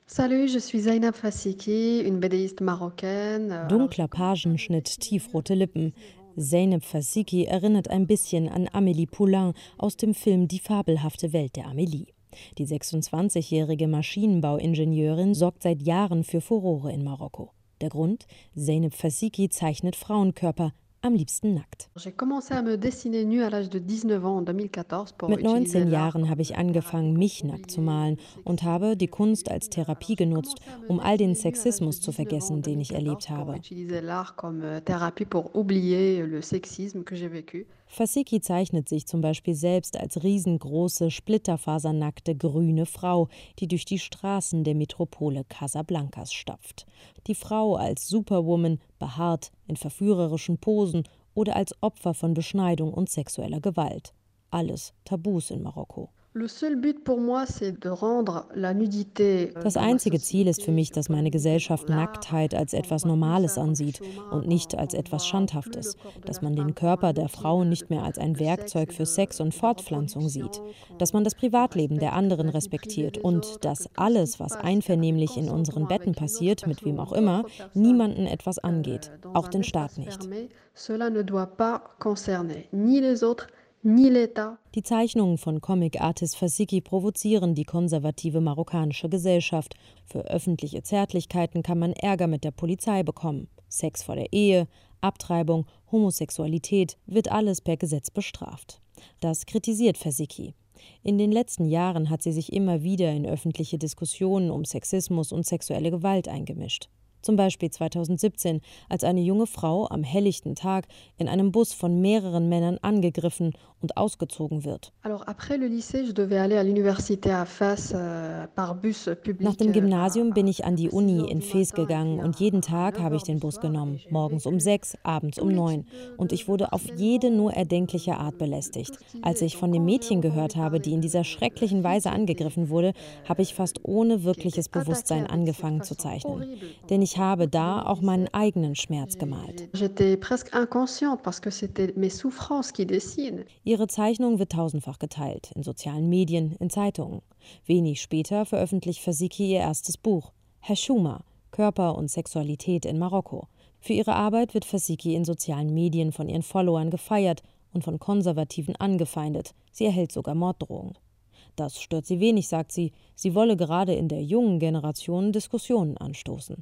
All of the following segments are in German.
Salut, je suis Zainab Fassiki, une BDiste marocaine. Dunkler Pagenschnitt, tiefrote Lippen. Zeynep Fassiki erinnert ein bisschen an Amélie Poulain aus dem Film Die fabelhafte Welt der Amélie. Die 26-jährige Maschinenbauingenieurin sorgt seit Jahren für Furore in Marokko. Der Grund? Zeynep Fassiki zeichnet Frauenkörper, am liebsten nackt. J'ai commencé à me dessiner nue à l'âge de 19 ans en 2014 pour Mit utiliser 19 l'art Jahren habe comme ich thérapie angefangen, pour mich nackt zu oublier malen le und sexisme habe que die j'ai Kunst vécu. als Therapie J'ai genutzt, commencé à me um all den dessiner nue à l'âge de Sexismus zu 19 ans en vergessen, den ich 2014 erlebt pour habe. utiliser l'art comme thérapie pour oublier le sexisme que j'ai vécu. Fassiki zeichnet sich zum Beispiel selbst als riesengroße, splitterfasernackte, grüne Frau, die durch die Straßen der Metropole Casablancas stapft. Die Frau als Superwoman, behaart, in verführerischen Posen oder als Opfer von Beschneidung und sexueller Gewalt. Alles Tabus in Marokko. Le seul but pour moi, c'est de rendre la nudité Das dans ma einzige Ziel ist für société, mich, dass surtout la meine nudité dans Gesellschaft l'art, Nacktheit als qu'on etwas voit plus Normales ça comme ansieht chemin, und nicht als qu'on etwas voit plus le Schandhaftes, corps de la dass man den femme comme Körper un der outil Frau nicht mehr als ein de sexe Werkzeug et für Sex und de Fortpflanzung sieht, reproduction, dass man das qu'on Privatleben der respecte anderen la vie privée respektiert des und autres, que dass tout ce qui alles, se was passe avec einvernehmlich in unseren consentement Betten avec une autre passiert, mit personne wem ou auch immer, d'autres personnes niemanden etwas angeht, dans auch un den Staat espace nicht. fermé, cela ne doit pas concerner ni les autres, ni l'État. Die Zeichnungen von Comic-Artist Fassiki provozieren die konservative marokkanische Gesellschaft. Für öffentliche Zärtlichkeiten kann man Ärger mit der Polizei bekommen. Sex vor der Ehe, Abtreibung, Homosexualität wird alles per Gesetz bestraft. Das kritisiert Fassiki. In den letzten Jahren hat sie sich immer wieder in öffentliche Diskussionen um Sexismus und sexuelle Gewalt eingemischt. Zum Beispiel 2017, als eine junge Frau am helllichten Tag in einem Bus von mehreren Männern angegriffen und ausgezogen wird. Alors après le lycée, je devais aller à l'université à Fès par bus Nach public dem Gymnasium bin ich an die à 6 Uni heures in du Fes matin et gegangen puis und jeden à Tag 9 habe ich heures du den Bus soir et genommen, j'ai morgens um vécu 6, abends tous um les 9. types Und ich de wurde auf jede harcèlement, nur erdenkliche Art de tout belästigt. ce qui Als est. ich Donc von dem quand j'ai Mädchen entendu gehört habe, parler die in dieser de la schrecklichen fille Weise angegriffen wurde, habe ich fast qui ohne était wirkliches attaquée Bewusstsein avec cette angefangen zu façon zeichnen. horrible Denn ich pendant habe toute da l'année auch meinen lycée, eigenen Schmerz gemalt. j'étais presque inconsciente parce que c'était mes souffrances qui dessinent. Ihre Zeichnung wird tausendfach geteilt, in sozialen Medien, in Zeitungen. Wenig später veröffentlicht Fassiki ihr erstes Buch, Hashuma, Körper und Sexualität in Marokko. Für ihre Arbeit wird Fassiki in sozialen Medien von ihren Followern gefeiert und von Konservativen angefeindet. Sie erhält sogar Morddrohungen. Das stört sie wenig, sagt sie. Sie wolle gerade in der jungen Generation Diskussionen anstoßen.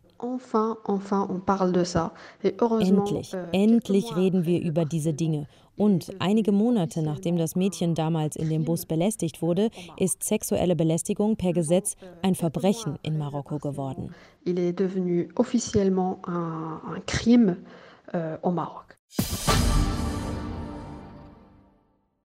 Enfin, on parle de ça. Et heureusement, Endlich, quelques endlich mois reden après wir le über diese harcèlement, Dinge. il est Und einige devenu Monate nachdem officiellement das Mädchen un damals in dem Bus crime belästigt wurde, au Maroc. ist sexuelle Belästigung per Gesetz ein Quelques mois Verbrechen in après le Marokko harcèlement, geworden. il est devenu officiellement un crime au Maroc.